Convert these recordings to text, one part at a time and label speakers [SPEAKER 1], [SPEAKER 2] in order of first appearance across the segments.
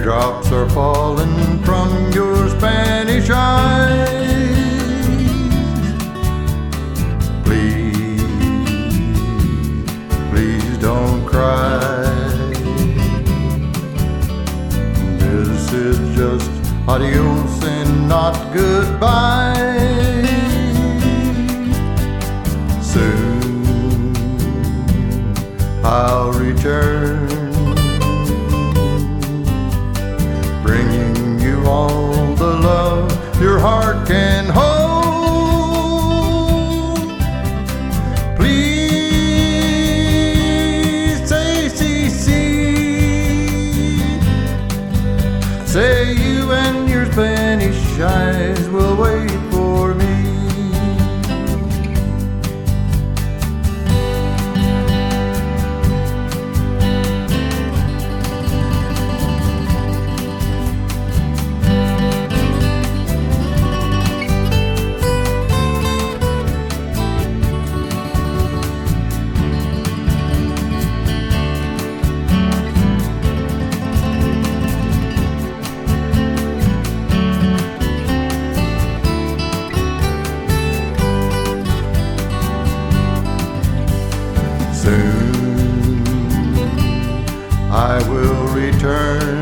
[SPEAKER 1] Raindrops are falling from your Spanish eyes. Please don't cry. This is just adios and not goodbye. Soon I'll return, bringing you all the love your heart can hold. Please say CC. Say you and your Spanish eyes will wait for me. Soon I will return,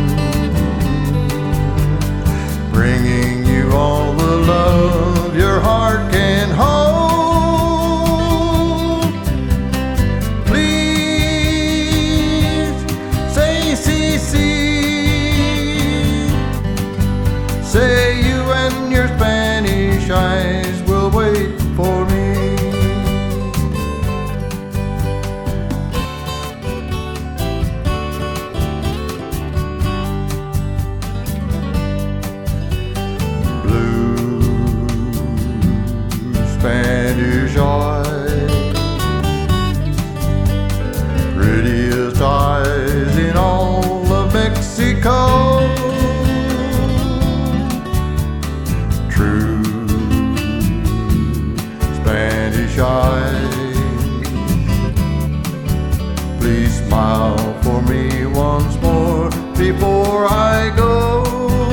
[SPEAKER 1] bringing you all the love your heart can hold. Please say CC. Say you and your Spanish eyes will wait for me. Spanish eyes, prettiest eyes in all of Mexico. True Spanish eyes, please smile for me once more before I go.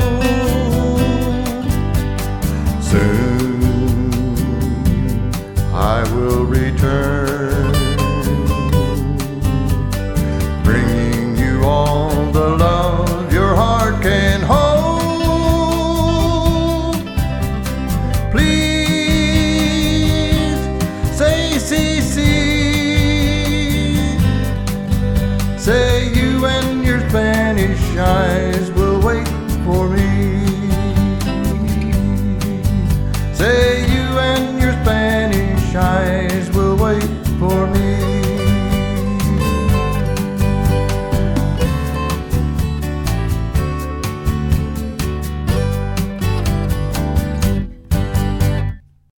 [SPEAKER 1] Soon I will return, bringing you all the love your heart can hold. Please say CC. Say